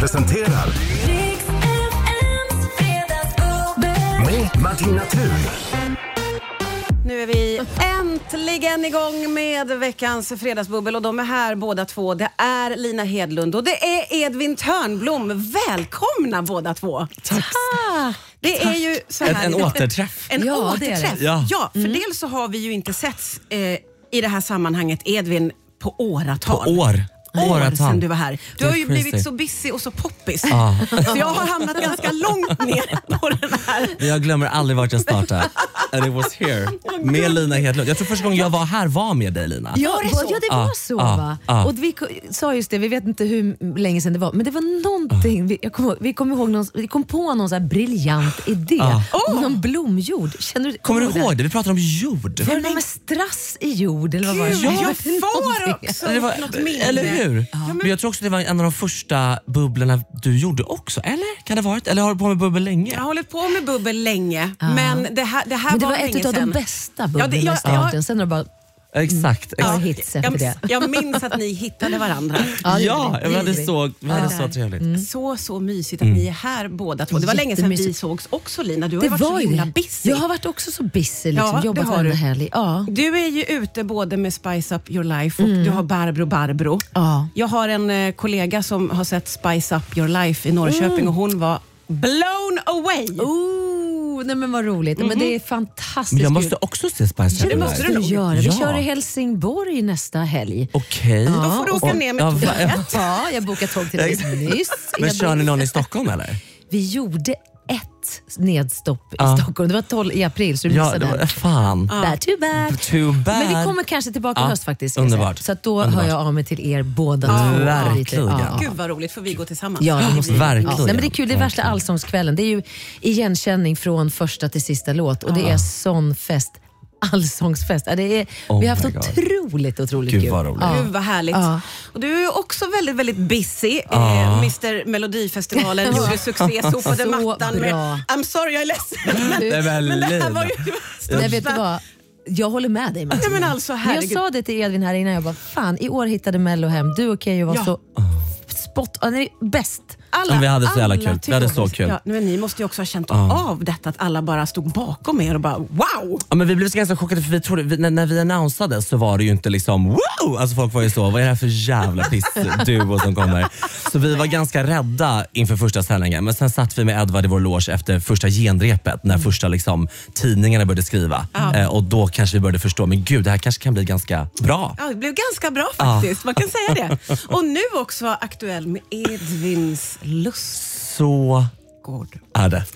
presenterar med Martina Thun. Nu är vi äntligen igång med veckans fredagsbubbel och de är här båda två. Det är Lina Hedlund och det är Edvin Törnblom. Välkomna båda två. Tack. Det är ju så här, en återträff. En återträff. Det är det. Ja, för dels så har vi ju inte setts i det här sammanhanget, Edvin, på åratal. På år sedan du var här. Du har ju crazy. blivit så busy och så poppis. Så jag har hamnat ganska långt ner på den här. Jag glömmer aldrig vart jag startade. And it was here. Med Lina Hedlund. Jag tror första gången jag var här var med dig, Lina. Ja, det var så va? Och vi sa just det, vi vet inte hur länge sedan det var, men det var någonting, vi kom på någon så här briljant idé om någon blomjord. Kommer du ihåg det? Vi pratade om jord. Var det någon med strass i jord? Eller vad var det? Jag får också något minne. Eller hur? Men jag tror också det var en av de första bubblorna du gjorde också. Eller? Kan det ha varit? Eller har du på med bubbel länge? Jag har hållit på med bubbel länge. Men det här var länge ett av de bästa bubblarna i starten. Sen har det bara... Exakt. Hits efter det. Jag minns att ni hittade varandra. Vi hade så trevligt. Så mysigt att ni är här båda två. Det var länge sedan vi sågs också, Lina. Du har varit så himla busy. Jag har varit också så busy, liksom. Jobbat varje helg. Du är ju ute både med Spice Up Your Life och du har Barbro. Jag har en kollega som har sett Spice Up Your Life i Norrköping och hon var blown away. Nej men vad roligt. Men det är fantastiskt. Men jag måste också se Spice Up Your Life. Det måste du göra. Vi kör i Helsingborg nästa helg. Okej. Då får du åka ner med tåget. Ja, jag bokar tåg till dig nyss. Men kör ni någon i Stockholm eller? Vi gjorde ett nedstopp i Stockholm. Det var 12 i april så du missade det. Fan. Too bad. Men vi kommer kanske tillbaka i höst faktiskt. Underbart. Så att då hör jag av mig till er båda. Verkligen. Gud vad roligt, för vi går tillsammans. Ja, det måste verkligen. Nej, men det är kul, det är värsta allsångskvällen. Det är ju igenkänning från första till sista låt. Och det är sån fest. Allsångsfest. Vi har haft otroligt Gud, kul. vad roligt. Gud vad härligt. Och du är ju också väldigt, väldigt busy. Mr Melodifestivalen gjorde succé, sopade mattan med I'm sorry, jag är ledsen. Men det här var ju Nej, vet du vad? Jag håller med dig, Martina. Men alltså, jag sa det till Edvin här innan, jag bara, fan, i år hittade Mello hem. Du och Keyyo var så bäst. Vi hade så jävla kul. Vi hade så kul. Ja, men ni måste ju också ha känt av detta, att alla bara stod bakom er och bara wow. Ja, men vi blev så ganska chockade för vi trodde, när vi annonsade så var det ju inte liksom wow. Alltså folk var ju så, vad är det här för jävla piss-duo som kommer? Så vi var ganska rädda inför första sändningen. Men sen satt vi med Edvard i vår loge efter första genrepet, när första liksom tidningarna började skriva. Och då kanske vi började förstå, men gud, det här kanske kan bli ganska bra. Ja, det blev ganska bra faktiskt, man kan säga det. Och nu också aktuell med Edvins lust. Så god är det.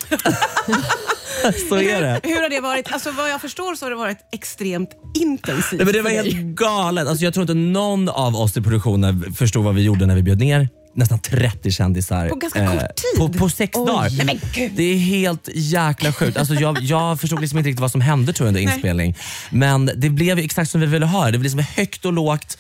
Så är det. Hur har det varit? Alltså vad jag förstår så har det varit extremt intensivt. Nej, men det var helt galet. Alltså, jag tror inte någon av oss i produktionen förstod vad vi gjorde när vi bjöd ner nästan 30 kändisar. På ganska kort tid? På 6 dagar. Det är helt jäkla sjukt. Alltså, jag förstod liksom inte riktigt vad som hände tror jag under inspelning. Men det blev exakt som vi ville ha. Det blev liksom högt och lågt.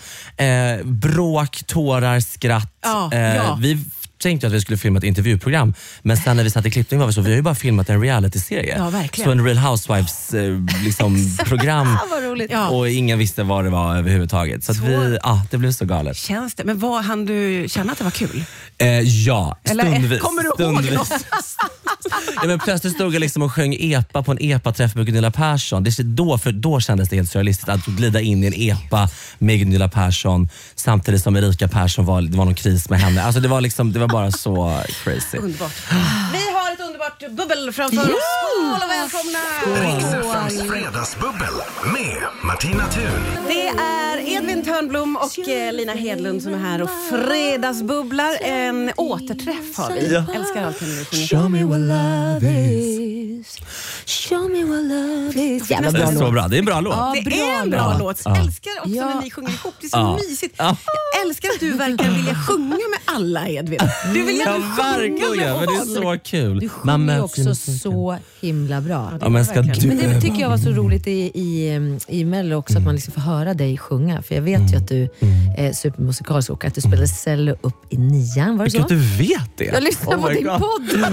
Bråk, tårar, skratt. Vi tänkte att vi skulle filma ett intervjuprogram, men sen när vi satt i klippning var vi så, vi har ju bara filmat en reality-serie. Ja, verkligen. Så en Real Housewives liksom, program och ingen visste vad det var överhuvudtaget. Så att det blev så galet. Känns det? Men vad hann du känna att det var kul? Ja, stundvis. Kommer du ihåg något? Ja, men plötsligt stod jag liksom och sjöng epa på en epa-träff med Gunilla Persson. Då kändes det helt surrealistiskt att glida in i en epa med Gunilla Persson samtidigt som Erika Persson det var någon kris med henne. Alltså det var bara så crazy. Underbart. Vi har ett underbart bubbel framför oss. Skål och välkomna! Riks fredagsbubbel med Martina Thun. Det är Edvin Törnblom och Lina Hedlund som är här och fredagsbubblar. En återträff har vi. Älskar allt när vi Show me what love is. Show me what love is. Jävla bra låt. Så bra. Det är en bra låt. Det är en bra låt. Jag älskar också när ni sjunger ihop. Det är så mysigt. Jag älskar att du verkar vilja sjunga med alla, Edvin. Du vill gärna sjunga med oss. Men det är så kul. Du sjunger ju också så himla bra. Men det tycker jag var så roligt i Mello också, att man liksom får höra dig sjunga. För jag vet ju att du är supermusikalisk och att du spelade cello upp i 9:an. Var det så? Du vet det. Jag lyssnar på din podd.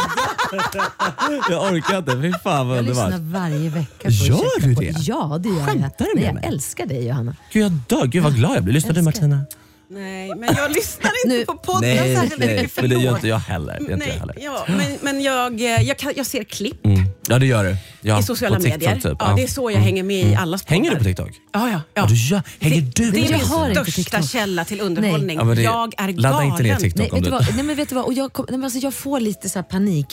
Jag orkar inte. Fy fan vad underbart. Jag lyssnar varje vecka på Gör du det? Ja, det gör Skämtar du med mig? Jag älskar dig, Johanna. Gud, jag dör. Gud vad glad jag blir. Lyssnar du, Martina? Nej, men jag lyssnar inte på podden särskilt mycket. Men det gör inte jag heller. Ja, men jag ser klipp. Ja, det gör du. I sociala medier. Typ. Ja, det är så jag hänger med i allas poddar. Hänger du på TikTok? Ja. Hänger du? Det är min största källa till underhållning. Ja, jag är galen. Ladda inte ner TikTok Nej, vet du vad? Och jag får lite så här panik.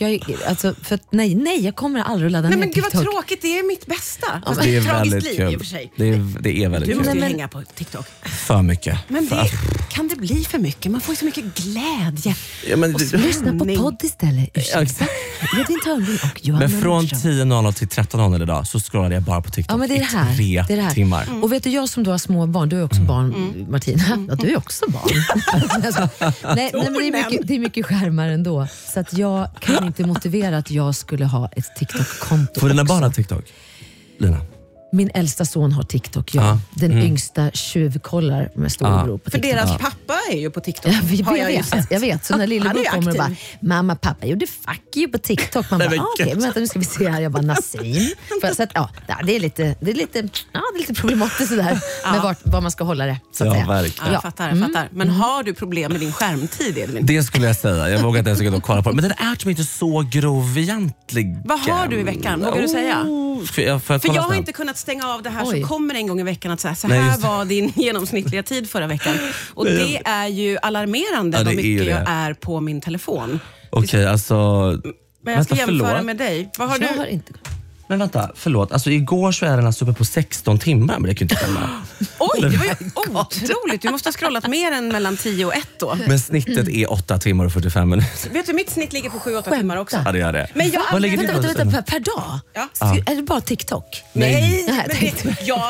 Jag kommer aldrig att ladda ner TikTok. Men gud vad tråkigt, det är mitt bästa. Alltså, det är väldigt liv, kul. I och för sig. Det är väldigt kul. Du måste kul. hänga på TikTok. För mycket. Men kan det bli för mycket? Man får så mycket glädje. Ja, men lyssna på podd istället. Edvin Törnblom och Johan. Men från 10.00 till 13.00 idag så scrollade jag bara på TikTok. Ja, men det är det här. 3 timmar. Och vet du, jag som då har små barn, du är också barn, Martina. Ja, du är också barn. Nej, men det är mycket skärmar ändå. Så att jag kan inte motivera att jag skulle ha ett TikTok-konto. Får dina barn ha TikTok? Lina? Min äldsta son har TikTok, Den yngsta tjuvkollar med stor oro på TikTok. För deras pappa är ju på TikTok. Jag vet. Så när lillebror kommer och bara, mamma, pappa gjorde fuck you på TikTok. Man bara, okej, men vänta, nu ska vi se här. Jag bara, Nassim. Så att, det är lite problematiskt sådär med var man ska hålla det. Så att säga. Verkligen. Jag fattar. Men har du problem med din skärmtid, Edvin? Det skulle jag säga. Jag vågar inte ens gå kolla på det. Men den är typ inte så grov egentligen. Vad har du i veckan? Vågar du säga? För jag har inte kunnat stänga av det här. Så kommer en gång i veckan att säga så här var din genomsnittliga tid förra veckan. Och det är ju alarmerande vad mycket jag är på min telefon. Okej, alltså... Men jag ska jämföra med dig. Vad har du? Har inte... Men vänta, förlåt. Alltså igår så är den alltså uppe på 16 timmar, men det kan inte stämma. Oj, det var ju otroligt. Du måste ha scrollat mer än mellan 10 och 1 då. Men snittet är 8 timmar och 45 minuter. Vet du, mitt snitt ligger på 7-8 timmar också. Ja, det gör det. Men jag vänta, per dag? Ja. Är det bara TikTok? Nej, jag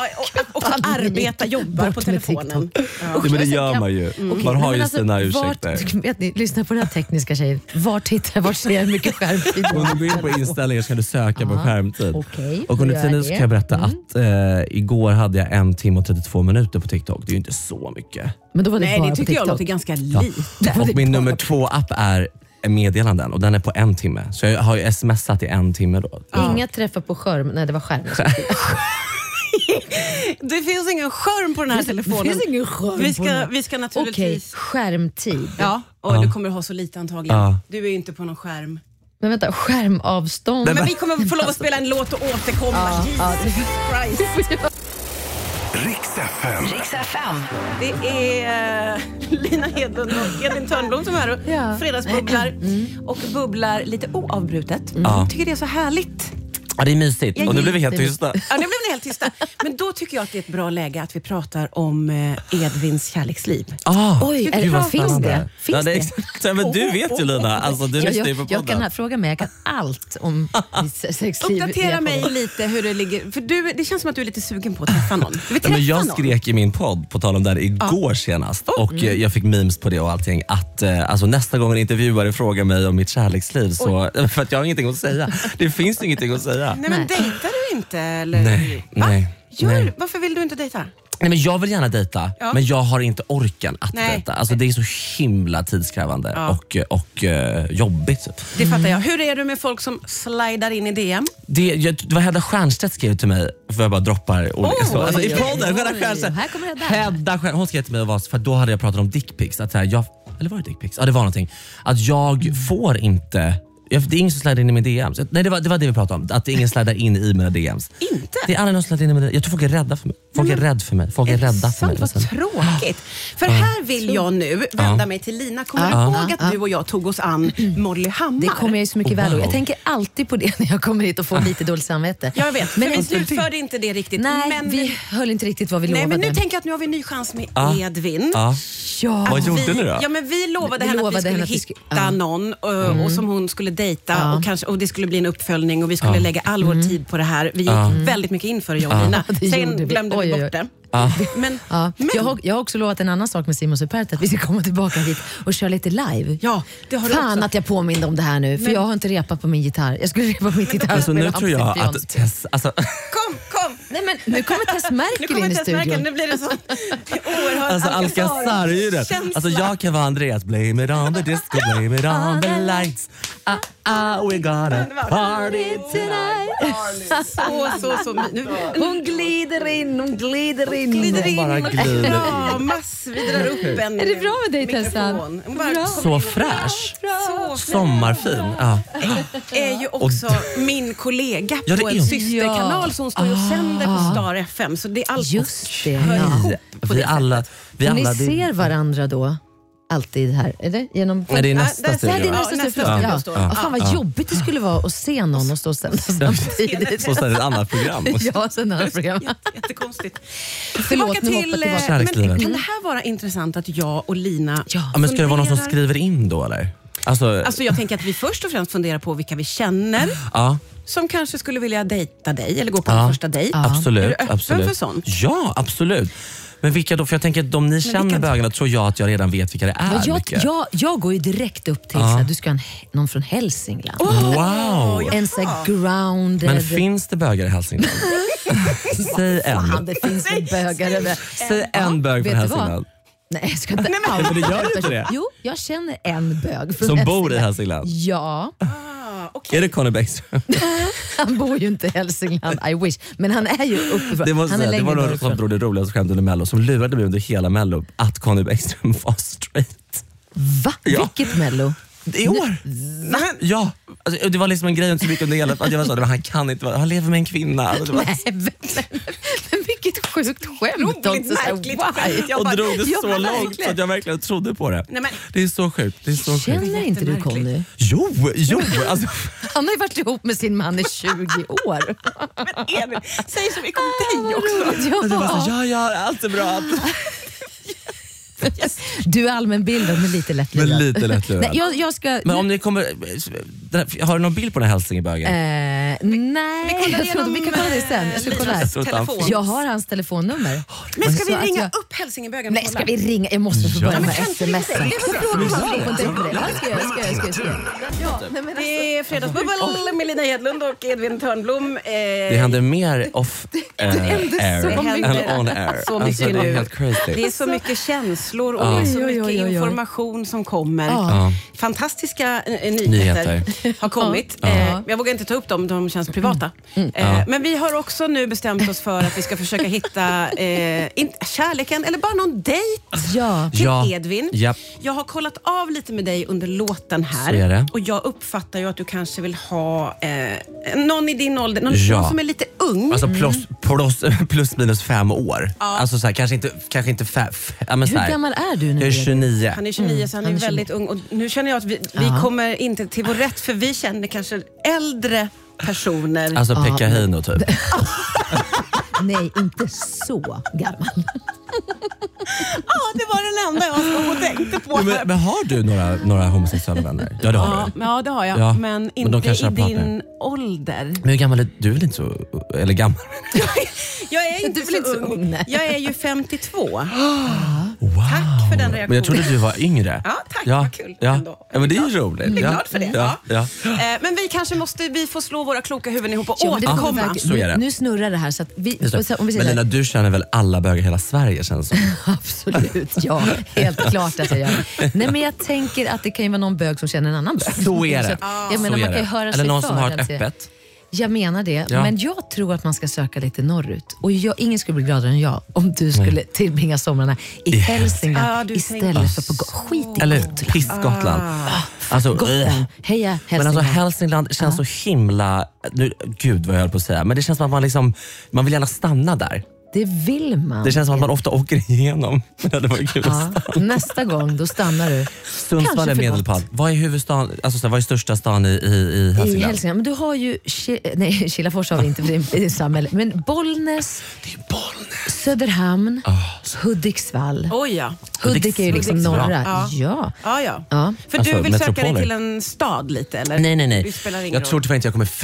jobbar på telefonen. Ja, men det gör man ju. Man har ju sina ursäkter. Vet ni, lyssna på den här tekniska tjejen. Vart ser jag mycket skärmtid? Om du går in på inställningar så kan du söka på skärmtid. Okay, och under tiden så kan jag berätta att igår hade jag 1 timme och 32 minuter på TikTok. Det är ju inte så mycket. Men då var det det tycker jag låter ganska lite. Och min nummer 2-app är meddelanden och den är på 1 timme. Så jag har ju smsat i 1 timme då. Inga träffar på skärm. Nej, det var skärm. Det finns ingen skärm på den här telefonen. Det finns ingen skärm vi ska naturligtvis... Okej, skärmtid. Ja, och du kommer ha så lite antagligen. Du är ju inte på någon skärm. Men vänta, skärmavstånd. Men vi kommer få lov att spela en låt och återkomma. Riks FM. Det är Lina Hedlund och Edvin Törnblom som är här och fredagsbubblar och bubblar lite oavbrutet. Jag tycker det är så härligt. Ja, det är mysigt. Och nu blir vi helt tysta. Ja, nu blir vi helt tysta. Men då tycker jag att det är ett bra läge att vi pratar om Edvins kärleksliv. Oj, finns det? Finns det? Men du vet ju, Lina. Alltså, du lyssnar ju på podden. Jag kan fråga mig, jag kan allt om sexliv. Uppdatera mig lite hur det ligger. För det känns som att du är lite sugen på att träffa någon. Men jag skrek i min podd, på tal om det här, igår senast. Och jag fick memes på det och allting. Att alltså, nästa gång en intervjuare frågar mig om mitt kärleksliv så... För att jag har ingenting att säga. Det finns ingenting att säga. Nej, men dejtar du inte? Eller? Nej. Varför vill du inte dejta? Nej, men jag vill gärna dejta, men jag har inte orken att dejta. Alltså, det är så himla tidskrävande och jobbigt. Det fattar jag. Hur är du med folk som slidar in i DM? Det var Hedda Stiernstedt skrev till mig, för jag bara droppar olika så. Alltså, i podden, Hedda Stiernstedt. Hon skrev till mig, för då hade jag pratat om dickpics. Eller var det dickpics? Ja, det var någonting. Att jag får inte... Det är ingen som slidar in i min DMs. Nej, det var det vi pratade om. Att det är ingen slidar in i mina DMs. Inte? Det är aldrig någon slidar in i mina DMs. Jag tror folk är rädda för mig. Folk är rädda för mig. Folk är rädda för mig. Vad tråkigt. För här vill jag nu vända mig till Lina. Kommer du ihåg att du och jag tog oss an Molly Hammar? Det kommer jag ju så mycket väl ihåg. Jag tänker alltid på det när jag kommer hit och får lite dåligt samvete. Jag vet, men vi slutförde inte det riktigt. Nej, men vi höll inte riktigt vad vi lovade. Nej, men nu tänker jag att nu har vi en ny chans med Edvin. Ja. Vad gjorde ni då? Ja, men vi lovade henne att vi skulle hitta någon och som hon skulle dejta och det skulle bli en uppföljning och vi skulle lägga all vår tid på det här. Vi gick väldigt mycket in för det, jag och Lina. Sen glömde vi bort det. Men jag har också lovat en annan sak med Simon Supertät, att vi ska komma tillbaka hit och köra lite live. Ja, det har du Fan också. Att jag påminner om det här nu, för jag har inte repat på min gitarr. Jag skulle repa på min gitarr. Alltså, nu tror jag att Tess... Alltså... Kom! Nej, men nu kommer Tess Merkel in i studion. Nu blir det så oerhört. Alltså Alcazar är ju det. Alltså jag kan vara Andreas. Blame it on the disco, blame it on the lights. we gonna party tonight. Så. Hon glider in. Hon bara glider. Kramas. Vi drar upp en. Är det bra med dig, Tessan? Så fräsch. Sommarfin. Ja. Är ju också min kollega på en systerkanal som står och sänder på Star FM. Så det är allt. Just det. Vi alla Ni ser varandra då? Alltid här, är det? Genom... Nej, det är nästa studio. Det är nästa studio. Fan vad jobbigt det skulle vara att se någon och stå och sända samtidigt. Så sen ett annat program. Ja, sen ett annat program. Jättekonstigt. Förlåt, nu hoppar tillbaka. Men kan det här vara intressant att jag och Lina... Ja, men ska det vara någon som skriver in då eller? Alltså jag tänker att vi först och främst funderar på vilka vi känner. Ja. Som kanske skulle vilja dejta dig eller gå på en första dejt. Absolut. Är du öppen för sånt? Ja, absolut. Men vilka då? För jag tänker att de ni känner bögarna tror jag att jag redan vet vilka det är. Jag går ju direkt upp till så du ska ha någon från Hälsingland. Wow! En sån här grounded... Men finns det bögar i Hälsingland? Säg en. Fan, det finns bögar. Säg en bög från Hälsingland. Nej, jag ska inte. Men det gör inte det. Jo, jag känner en bög från som bor i Hälsingland? Ja. Okay. Är det Conny Bäckström? Han bor ju inte i Hälsingland, I wish. Men han är ju uppifrån. Det var någon som drog det roligaste skämt under Mello som lurade mig under hela Mello att Conny Bäckström var straight. Va? Ja. Vilket Mello? I år? Ja, alltså, det var liksom en grej inte så mycket under hela att jag var så, han kan inte han lever med en kvinna. Alltså, nej, men vilket sjukt skämt. Märkligt skämt. Och drog det så långt så att jag verkligen trodde på det. Nej, men, det är så sjukt. Det är så känner inte du Conny? Jo. Alltså. Han har ju varit ihop med sin man i 20 år. Men Emil, säg så mycket om dig också. Ja, allt är bra. Yes. Du är allmänbildad men lite lättlurad. Nej, jag ska... Men om ni kommer... Har du någon bild på den här hälsingebögen? Nej, vi kan kolla det sen. Jag ska kolla. Jag har hans telefonnummer. Men ska vi ringa upp hälsingebögen? Nej, ska vi ringa? Jag måste få börja med sms. Det är Fredagsbubbel med Lina Hedlund och Edvin Törnblom. Det händer mer off air än on air. Så mycket alltså, nu. Crazy. Det är så mycket känslor och det är så mycket information som kommer. Fantastiska nyheter har kommit. Jag vågar inte ta upp dem, de känns privata. Men vi har också nu bestämt oss för att vi ska försöka hitta kärleken eller bara någon dejt till Edvin. Yep. Jag har kollat av lite med dig under låten här och jag uppfattar ju att du kanske vill ha någon i din ålder, någon som är lite ung. Alltså plus minus 5 år. Alltså så här, kanske inte hur gammal är du nu? Jag är 29. Han är 29 så han är väldigt ung. Och nu känner jag att vi kommer inte till vår rätt för vi känner kanske äldre personer. Alltså Pekka Heino typ. Nej, inte så gammal. Det var den enda jag stod och tänkte på. Men har du några homosexuella vänner? Ja, det har du. Ja, det har jag. Ja, men inte i din ålder. Men hur gammal är du? Väl inte så... Eller gammal? Jag är inte så ung. Jag är ju 52. Wow. Tack för den reaktionen. Men jag trodde du var yngre. Ja, tack. Vad kul. Ja, men det är ju roligt. Jag är glad för det. Ja. Men vi kanske måste få slå våra kloka huvuden ihop och återkomma. Så är det. Nu snurrar det här så att vi... Men Lina, du känner väl alla bögar i hela Sverige känns som. Absolut, ja. Helt klart att jag gör. Nej, men jag tänker att det kan ju vara någon bög som känner en annan bög. Så är det. Jag menar, man kan ju höra eller någon som har ett öppet. Jag menar det, men jag tror att man ska söka lite norrut. Och ingen skulle bli gladare än jag om du skulle tillbringa somrarna i Hälsingland istället för på skit i eller Piss-Gotland. Alltså, Gotland. Heja Hälsingland. Men alltså Hälsingland känns så himla... Gud vad jag höll på att säga. Men det känns som att man vill gärna stanna där. Det vill man. Det känns som att man ofta åker igenom. Men det var kul att stanna. Nästa gång, då stannar du. Sundsvall är Medelpad. Vad är huvudstaden, alltså vad är största stan i Hälsingland? I Hälsingland, men du har ju Kilafors har vi inte, för det är samhälle. Men Bollnäs, Söderhamn, Hudiksvall. Hudik är ju liksom norra. Ja. För du vill söka dig till en stad lite eller? Nej. Det spelar ingen jag tror tyvärr inte jag kommer flytta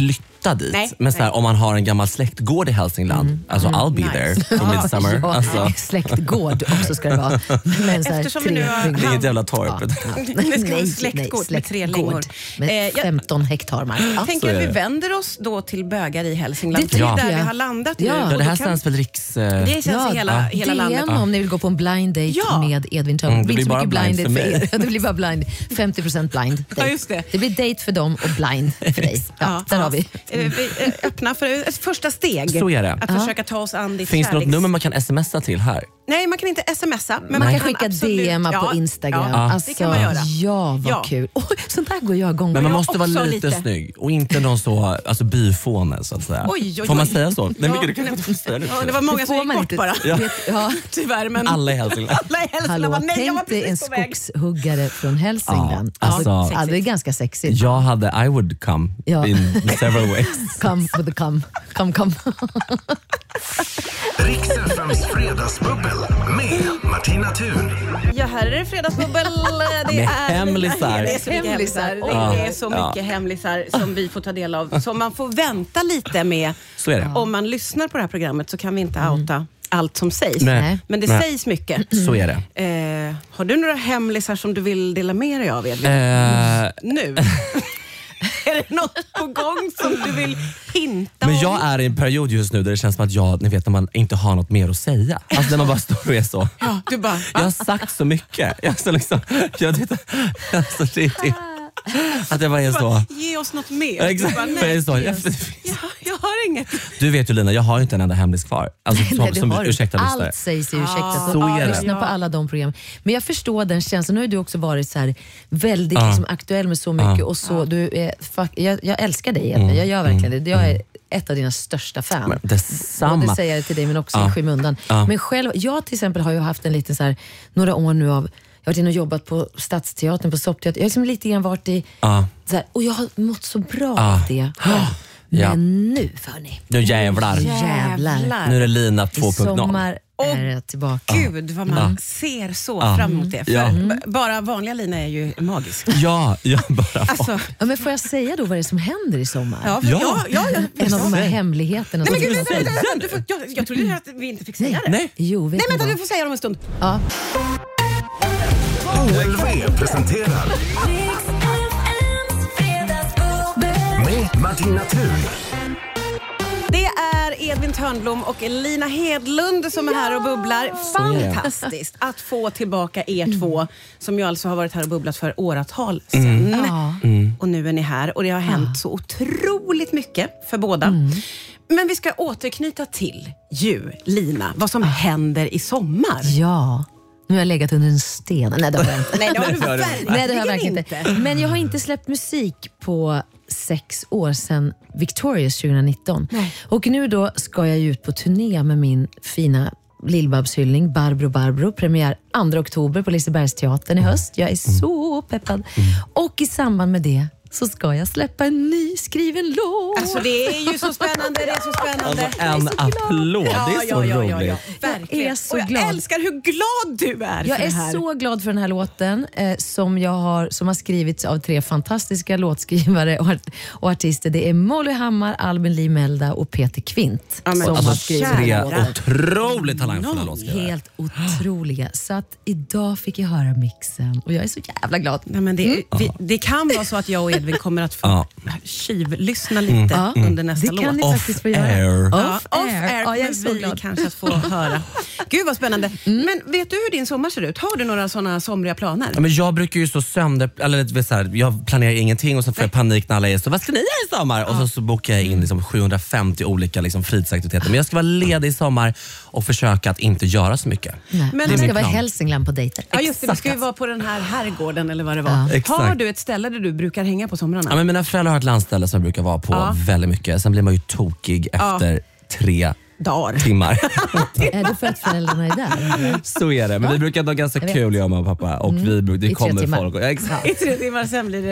flytta dit. Men så här, om man har en gammal släktgård i Hälsingland, alltså I'll be there for midsummer. Ja, alltså. Släktgård också ska det vara. Men så här, Eftersom vi nu har... Det är inget jävla torp. Det ska vara släktgård med 3 längor. Med 15 hektar mark. Jag tänker att vi vänder oss då till bögar i Hälsingland. Det är där vi har landat nu. Ja, det här känns väl Det känns i hela landet. Om ni vill gå på en blind date med Edvin Törnblom. Det blir bara blind för mig. Det blir bara blind. 50% blind. Ja, just det. Det blir date för dem och blind för dig. Ja, där har vi. Vi öppnar för ett första steg. Så är det. Att försöka ta oss an ditt Finns det något nummer man kan smsa till här? Nej, man kan inte smsa. Men man kan skicka DM på Instagram. Ja, alltså, det kan man göra. Ja, vad kul. Sånt där går jag igång. Men man måste vara lite snygg och inte någon så byfåne så att säga. Oj. Får man säga så? Nej, du kan inte säga det. Det var många som gick bort bara. Ja. Tyvärr, men alla i Hälsingland. Hallå, tänk dig en skogshuggare från Hälsingland. Alltså, det är ganska sexigt. Jag hade I would come in several ways. Come with the come. Rix FMs fredagsbubbel med Martina Thun. Ja, här är det fredagsbubbel. Det med är hemlisar. Det är så mycket hemlisar. Det är så mycket hemlisar som vi får ta del av. Som man får vänta lite med. Så är det. Om man lyssnar på det här programmet så kan vi inte outa allt som sägs. Nej. Men det sägs mycket. Så är det. Har du några hemlisar som du vill dela med dig av, Edvin? Nu? Är det något på gång som du vill hinta om? Men jag är i en period just nu där det känns som att ni vet när man inte har något mer att säga. Alltså när man bara står och är så. Ja, du bara, jag har sagt så mycket. Att jag bara är så. Ge oss något mer. Exakt. Bara, jag har inget. Du vet ju Lina, jag har ju inte en enda hemlis kvar. Alltså, ursäkta lyssnare. Allt sägs i ursäkta. Så är det. Lyssna på alla de program. Men jag förstår den känslan. Nu har du också varit så här väldigt liksom, aktuell med så mycket. Och så, du är, jag älskar dig. Jag gör verkligen det. Jag är ett av dina största fan. Men detsamma. Och det säger jag till dig, men också i skymundan. Men själv, jag till exempel har ju haft en liten så här, några år nu av. Jag har varit inne och jobbat på Stadsteatern, på Soppteatern. Jag har liksom lite grann varit i... Så här, och jag har mått så bra av det. Men nu, hörni. Nu jävlar. Nu är det Lina 2.0. Sommar är jag tillbaka. Gud, vad man ser så fram emot det. För bara vanliga Lina är ju magisk. Ja, bara. Alltså. Ja, men får jag säga då vad det är som händer i sommar? En av de här hemligheterna. Nej, men gud, jag trodde att vi inte fick säga det. Nej. Jo, Nej, vänta, du får säga det om en stund. Ja. OLV presenterar med Martina Thun. Det är Edvin Törnblom och Lina Hedlund som är här och bubblar. Fantastiskt att få tillbaka er två som ju alltså har varit här och bubblat för åratal sedan. Och nu är ni här och det har hänt så otroligt mycket för båda. Men vi ska återknyta till Lina, vad som händer i sommar. Ja. Nu har jag legat under en sten. Nej, det har jag inte. Nej, det har du verkligen inte. Men jag har inte släppt musik på 6 år sedan Victorious 2019. Nej. Och nu då ska jag ut på turné med min fina Lill-Babs-hyllning Barbro. Premiär 2 oktober på Lisebergsteatern i höst. Jag är så peppad. Och i samband med det så ska jag släppa en ny skriven låt. Alltså det är ju så spännande, det är så spännande. Alltså, en applåd, det är så roligt. Verkligen. Jag är så glad. Jag älskar hur glad du är. Jag är så glad för den här låten som har skrivits av 3 fantastiska låtskrivare och artister. Det är Molly Hammar, Albin Lee Melda och Peter Kvint. Som har skrivit 3 otroligt talangfulla låtskrivare. Helt otroliga. Så att idag fick jag höra mixen och jag är så jävla glad. Nej, men det kan vara så att jag och Edvin kommer att få tjuvlyssna lite under nästa låt. Det kan ni faktiskt få göra. Off air. Ja, jag är så glad. Kanske att få höra. Gud vad spännande. Men vet du hur din sommar ser ut? Har du några sådana somriga planer? Ja, men jag brukar ju så jag planerar ingenting och så får jag panik när alla är så, vad ska ni göra i sommar? Och så bokar jag in liksom 750 olika liksom fritidsaktiviteter. Men jag ska vara ledig i sommar och försöka att inte göra så mycket. Nej. Men det ska vara i Hälsingland på dejter. Ja, just det. Du ska ju vara på den här herrgården eller vad det var. Exakt. Har du ett ställe där du brukar hänga på somrarna? Ja, men mina föräldrar har ett landställe som jag brukar vara på väldigt mycket. Sen blir man ju tokig efter 3 timmar. Är det för att föräldrarna är där? Så är det, men vi brukar ha ganska kul, jag och pappa. Och det kommer folk. Exakt. I 3 timmar sen blir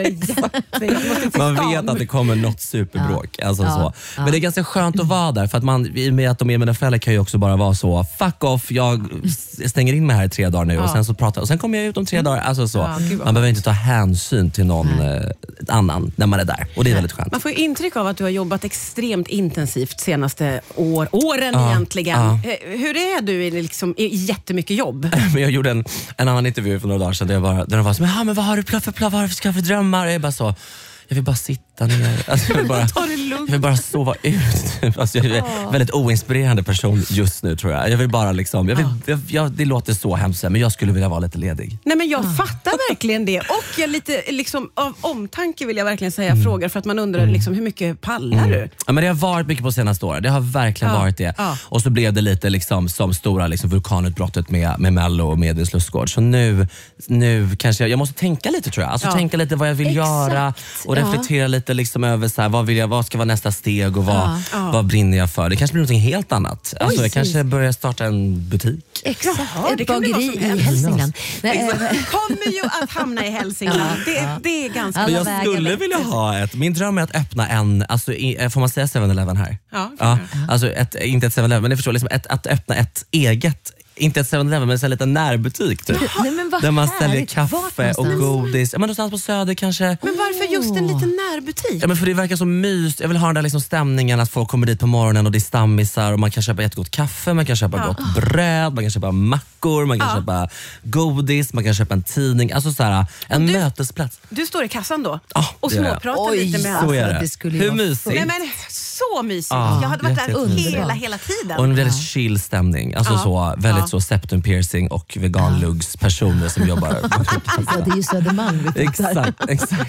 det man vet att det kommer något superbråk. Alltså så. Men det är ganska skönt att vara där, för att man, i och med att de är mina föräldrar, kan ju också bara vara så, fuck off, jag stänger in mig här i 3 dagar nu och sen så pratar, och sen kommer jag ut om 3 dagar. Alltså så. Man behöver inte ta hänsyn till någon annan när man är där, och det är väldigt skönt. Man får ju intryck av att du har jobbat extremt intensivt senaste åren egentligen. Hur är du i jättemycket jobb? Men jag gjorde en annan intervju för några dagar sedan där de var så, men vad har du för drömmar? Och jag bara så, jag vill bara sitta ner. Alltså, jag vill bara sova ut. Alltså, jag är en väldigt oinspirerande person just nu, tror jag. Jag vill bara det låter så hemskt, men jag skulle vilja vara lite ledig. Nej, men jag fattar verkligen det. Och jag lite av omtanke vill jag verkligen säga frågar, för att man undrar hur mycket pallar du? Ja, men det har varit mycket på senaste året. Det har verkligen varit det. Och så blev det lite som stora vulkanutbrottet med Mello och med Lustgård. Så nu kanske jag måste tänka lite, tror jag. Alltså tänka lite vad jag vill göra och reflektera lite över så här, vad ska vara nästa steg och vad brinner jag för. Det kanske blir något helt annat. Alltså, jag kanske börjar starta en butik. Exakt, ett bageri i Hälsingland. Kommer ju att hamna i Hälsingland. Det är ganska... Men jag skulle vilja ha min dröm är att öppna får man säga 7-Eleven här? Ja. Alltså inte ett 7-Eleven, men jag förstår, att öppna ett eget, inte ett 7-Eleven, men en liten närbutik typ. Där man säljer kaffe och godis. Men någonstans på Söder kanske. Men varför just en liten närbutik? Ja, men för det verkar så mysigt. Jag vill ha den där stämningen att folk kommer dit på morgonen och det är stammisar och man kan köpa jättegott kaffe, man kan köpa gott bröd, man kan köpa mackor, man kan köpa godis, man kan köpa en tidning. Alltså såhär, en mötesplats. Du står i kassan då och småpratar lite med så är det. Hur mysigt? Nej, men så mysigt. Jag hade varit där hela tiden. Och en väldigt chill stämning. Alltså så väldigt så septum piercing och veganlugs personer som jobbar. Det är ju Södermalm. Exakt.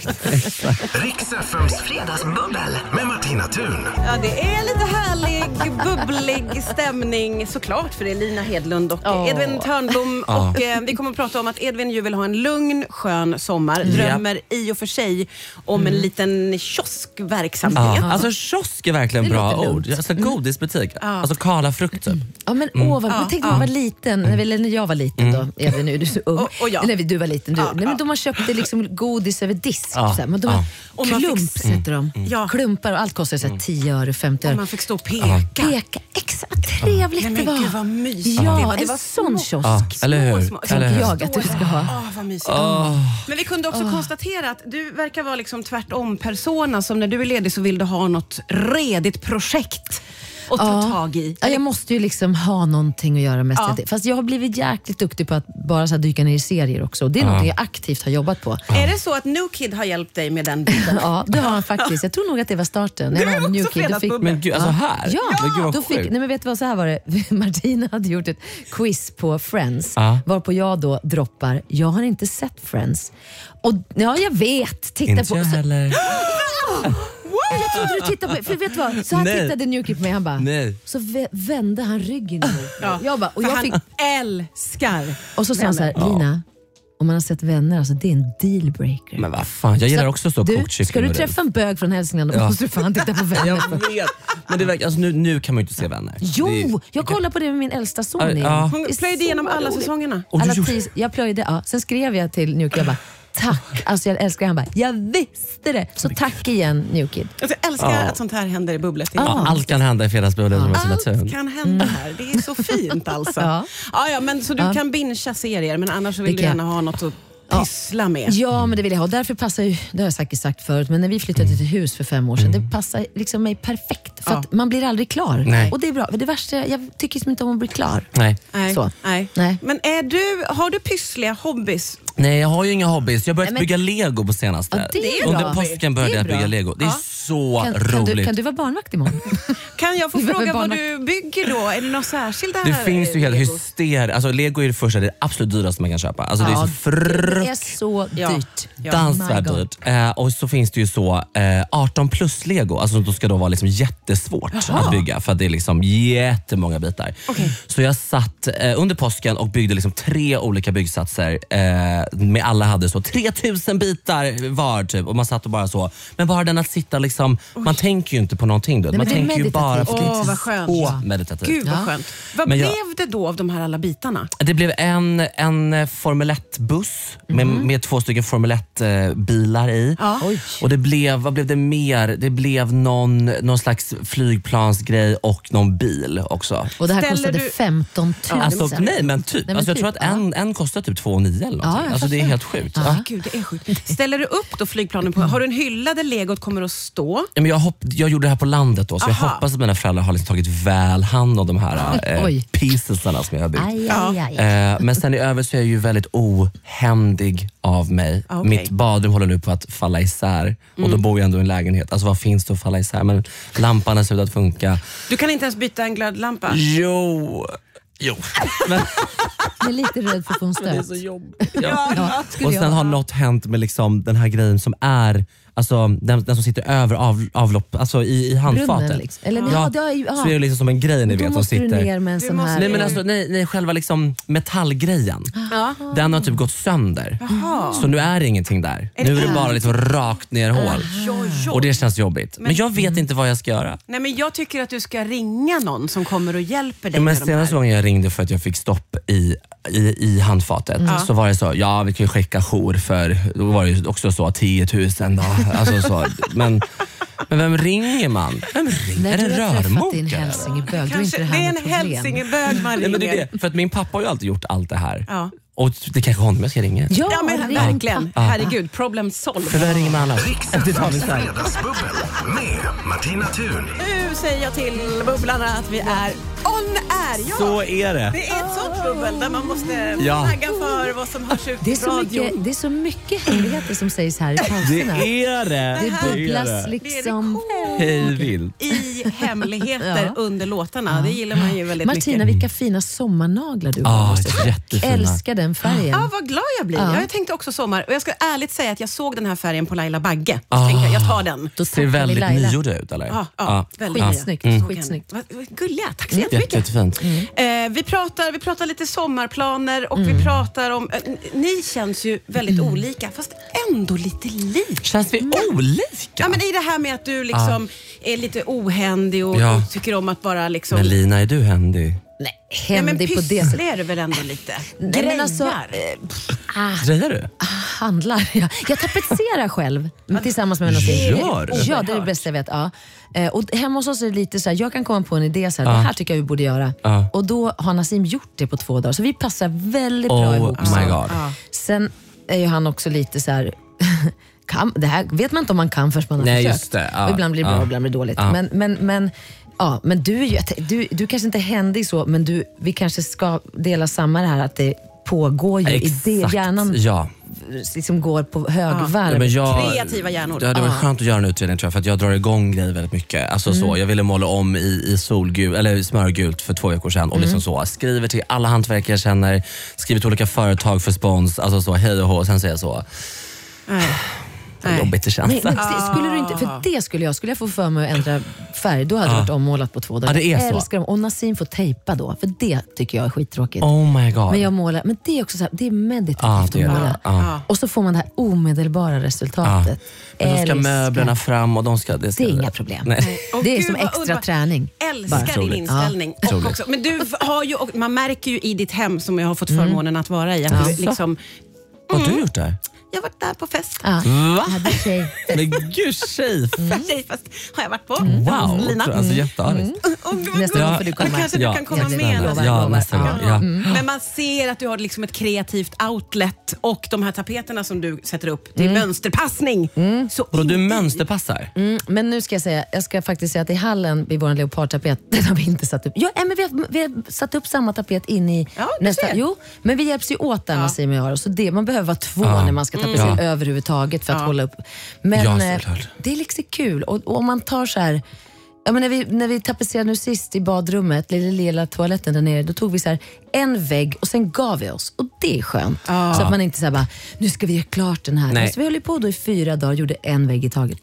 Rix FMs fredagsbubbel med Martina Thun. Ja, det är lite härlig, bubblig stämning såklart, för det är Lina Hedlund och Edvin Törnblom. Och vi kommer att prata om att Edvin ju vill ha en lugn, skön sommar. Drömmer i och för sig om en liten kioskverksamhet. Alltså kiosk är verkligen bra ord. Alltså godisbutik. Alltså kala frukter. Ja, men jag tänkte man var liten, eller när jag var liten då, Edvin, nu är du så ung. Eller du var liten. Nej, men då man köpte godis över disk. Men sätter de. Klumpar och allt kostar så 10 öre, 50 öre. Och man fick stå och peka. Exakt, trevligt det var. Gud vad mysigt. Ja, det var sån kiosk. Eller hur? Tänker jag att du ska ha. Vad mysigt. Men vi kunde också konstatera att du verkar vara tvärtom persona, som när du är ledig så vill du ha något redigt projekt och ta tag i. Ja, jag måste ju ha någonting att göra med. Fast jag har blivit jäkligt duktig på att bara så dyka ner i serier också. Det är något jag aktivt har jobbat på. Är det så att New Kid har hjälpt dig med den biten? Ja, det har han faktiskt. Jag tror nog att det var starten. Det var också New Kid. Men gud, alltså här? Ja, men vet du vad, så här var det. Martina hade gjort ett quiz på Friends. Varpå jag då droppar, jag har inte sett Friends. Och jag vet. Titta inte på. Jag heller. Jag trodde du tittade på, för vet du vad? Så han tittade New Kid på mig, han bara, så vände han ryggen emot. Jag bara, och jag fick älskar. Och så sa han så här, Lina, om man har sett Vänner, alltså det är en dealbreaker. Men vad fan, jag gillar också så kokt kyckling. Ska du träffa en bög från Hälsingland, då måste du fan titta på Vänner. Jag vet, men det verkar, alltså nu kan man ju inte se Vänner. Jo, jag kollar på det med min äldsta son. Hon plöjde igenom alla säsongerna. Jag plöjde, sen skrev jag till New Kid, jag bara, tack, alltså jag älskar han bara, jag visste det. Så tack igen, New Kid. Alltså, jag älskar att sånt här händer i bubblet. Allt kan hända i fredagsbubblet. Allt kan hända här, det är så fint alltså. Men så du kan bingea serier, men annars så vill du gärna ha något att pyssla med. Ja, men det vill jag ha. Därför passar ju, det har jag säkert sagt förut, men när vi flyttade till hus för 5 år sedan, det passar mig perfekt. För att man blir aldrig klar. Nej. Och det är bra. Det värsta, jag tycker inte om att bli klar. Nej. Men har du pyssliga hobbies? Nej, jag har ju inga hobbies. Jag har börjat bygga Lego på senaste. Under påsken började jag bygga Lego. Det är så roligt. Kan du vara barnvakt imorgon? Kan jag få fråga vad du bygger då? Är det något särskilt där? Det finns ju helt hysteriskt. Alltså Lego är det första, det absolut dyraste man kan köpa. Alltså det är så det är så dyrt. Dansvärt dyrt. Och så finns det ju så 18 plus Lego. Alltså då ska då vara jättesvårt att bygga, för att det är jättemånga bitar. Så jag satt under påsken och byggde 3 olika byggsatser med alla hade så 3000 bitar var typ, och man satt och bara så. Men bara den att sitta liksom, man tänker ju inte på någonting då. Man tänker ju bara för det är vad skönt. så meditativt. Gud vad skönt. Vad blev det då av de här alla bitarna? Det blev en Formel 1-buss med 2 stycken Formel 1-bilar i. Och det blev, vad blev det mer? Det blev någon slags flygplansgrej och någon bil också. Och det här kostade 15 000. Alltså, nej men typ. Alltså, jag tror att en kostar typ 2,9 eller något. Alltså det är helt sjukt. Gud, det är sjukt. Ställer du upp då flygplanen på? Har du en hylla där legot kommer att stå? Ja, men jag gjorde det här på landet då, så jag hoppas att mina föräldrar har liksom tagit väl hand om de här piecesarna som jag har byggt. Men sen i övrigt så är jag ju väldigt ohändig av mig. Mitt badrum håller nu på att falla isär och då bor jag ändå i en lägenhet. Alltså vad finns det att falla isär? Men lampan har slutat funka. Du kan inte ens byta en glödlampa? Jo. Men jag är lite rädd för att få en stöt. det är så jobbigt. Och sen har något hänt med liksom den här grejen som är, alltså den som sitter över avlopp, alltså i handfatet. Brunnen, liksom. Eller, så är det liksom som en grej ni vet som sitter. Du ner med en sån här. Nej men alltså nej, själva liksom metallgrejen. Den har typ gått sönder. Så nu är det ingenting där. Nu är det bara liksom rakt ner hål. Och det känns jobbigt. Men jag vet inte vad jag ska göra. Nej men jag tycker att du ska ringa någon som kommer och hjälper dig. Men senaste gången jag ringde för att jag fick stopp i handfatet så var det så, vi kan ju skicka jour för, då var det ju också så 10 000 då. Alltså så. Men vem ringer man? Vem ringer? Är det en rörmokare? Det är en hälsingebög. Det är en hälsingebög man ringer. Men det är det, för att min pappa har ju alltid gjort allt det här. Och det kanske honom jag ska ringa. Ja men verkligen. Herregud, problem solved. För vem ringer man annars? Det tar vi sen. Fredagsbubbel med Martina Thun. Nu säger jag till bubblarna att vi är on air. Ja. Så är det. Det är ett sånt bubbel där man måste flagga för vad som hörs ut det i är så radion. det är så mycket hemligheter som sägs här i pauserna. Det är det. Det bubblas liksom. Hej vilt. I hemligheter under låtarna. Det gillar man ju väldigt mycket. Martina, vilka fina sommarnaglar du har. Jättefina. Älskar den färgen. Ja, vad glad jag blir. Jag tänkte också sommar. Och jag ska ärligt säga att jag såg den här färgen på Laila Bagge. Så tänkte jag tar den. Då ser väldigt nyord ut, eller? Ja, väldigt skitsnyggt. Skitsnyggt. Vad gulliga, tack så jättemycket. Jättefint. Vi pratar lite sommarplaner och vi pratar om... ni känns ju väldigt olika, fast ändå lite lika. Känns vi olika? Ja, men i det här med att du liksom är lite ohändig och tycker om att bara liksom... Men Lina, är du händig? Nej, händig på det sättet. är du väl ändå lite? Nej, men alltså, Grejar du? handlar. Jag tapetserar själv tillsammans med någonting. Gör du? Ja, det är det bästa jag vet. Ja. Och hemma hos oss är det lite så här, jag kan komma på en idé så här, det här tycker jag vi borde göra. Och då har Nassim gjort det på 2 dagar. Så vi passar väldigt bra ihop. Oh my god. Sen är ju han också lite så här... det här vet man inte om man kan först man har försökt. Just det. Och ibland blir det bra, ibland blir det dåligt. Men du är ju, du kanske inte är händig så, men vi kanske ska dela samma det här att det pågår ju i det hjärnan. Liksom går på högvarv. Kreativa hjärnor. Det var skönt att göra en utredning tror jag, för att jag drar igång grejer väldigt mycket. Alltså så, jag ville måla om i solgult eller smörgult för 2 veckor sedan och liksom så, skriver till alla hantverkare jag känner, skriver till olika företag för spons, alltså så, hej och hå, och sen säger jag så. Jobbigt det känns. Men skulle du inte, för det skulle jag få för mig att ändra färg, då hade det varit ommålat på 2 dagar. Det är jag älskar dem. Och Nassim får tejpa då, för det tycker jag är skittråkigt. Oh my god. Men jag målar, men det är också så här, det är meditativt att måla. Och så får man det här omedelbara resultatet. Men de ska möblerna fram och det är inga problem. Nej. Det är som extra träning. Älskar din inställning. Och också, men du har ju, man märker ju i ditt hem som jag har fått förmånen att vara i, att du liksom... Vad har du gjort där? Jag har varit där på fest. Va? Men gud, tjejfest har jag varit på. Wow, Lina. alltså jätteartigt. Nästa gång får du komma. Kanske du kan komma med. Nästa gång. Men man ser att du har liksom ett kreativt outlet och de här tapeterna som du sätter upp, det är mönsterpassning. Så och du mönsterpassar? Men nu ska jag ska faktiskt säga att i hallen vid vår leopardtapet, den har vi inte satt upp. Men vi har satt upp samma tapet in i nästa. Jo, men vi hjälps ju åt där, Nassim och jag. Så man behöver vara 2 när man ska tapetsera överhuvudtaget för att hålla upp. Men det är liksom kul. Och om man tar så här... Ja, men när vi tapetserade nu sist i badrummet, lilla toaletten där nere, då tog vi så här en vägg och sen gav vi oss. Och det är skönt. Så att man inte så här bara, nu ska vi göra klart den här. Så vi höll på då i 4 dagar, gjorde en vägg i taget. Det var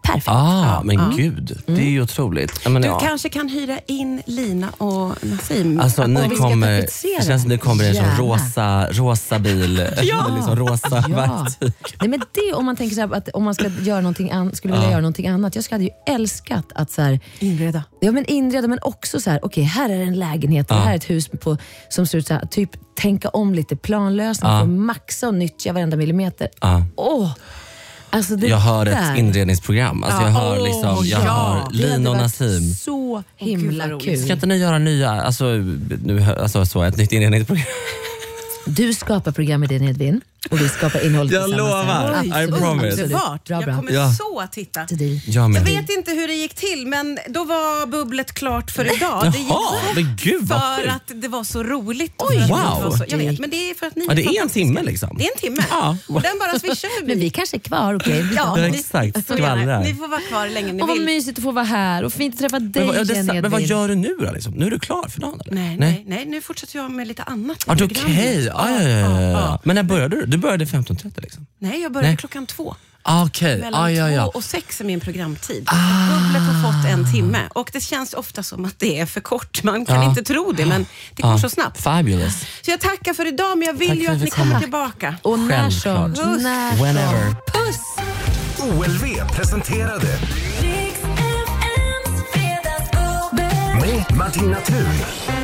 perfekt. Men gud, det är ju otroligt. Men, du kanske kan hyra in Lina och Nassim. Alltså ni kommer, det känns som det kommer en sån rosa bil. Liksom rosa verktyg. Nej, men det, om man tänker så här, att om man ska göra någonting skulle vilja göra någonting annat. Jag skulle ju älskat att så här, inreda. Ja, men inreda, men också så här, okej, här är en lägenhet, här är ett hus som ser ut så här, typ tänka om lite planlösning för att maxa och nyttja varenda millimeter. Alltså jag hör ett inredningsprogram. Alltså jag hör liksom, jag hör Lina och Nassim. Så himla kul. Ska inte ni göra nya, ett nytt inredningsprogram? Du skapar program med din Edvin och vi skapar innehåll jag lovar, I promise. Jag kommer så att titta. Jag vet inte hur det gick till, men då var bubblet klart för idag. Det gick för att det var så roligt. Jag vet, men det är för att ni det är en timme liksom. Det är en timme. Och den bara swishar förbi. Men vi kanske är kvar, okej? Exakt, skvallrar. Ni får vara kvar länge ni vill. Vad mysigt att få vara här och fint att träffa dig. Men vad gör du nu då liksom? Nu är du klar för dagen eller? Nej, nu fortsätter jag med lite annat. Okej. Men när började du? Du började 15:30 liksom? Nej, jag började klockan 2. Okej. Mellan 2 och 6 är min programtid. Bubblet har fått en timme. Och det känns ofta som att det är för kort. Man kan inte tro det, men det går så snabbt. Fabulous. Så jag tackar för idag, men jag vill ju att ni kommer tillbaka. Och när som. Whenever. Puss! OLV presenterade med Martina Thun.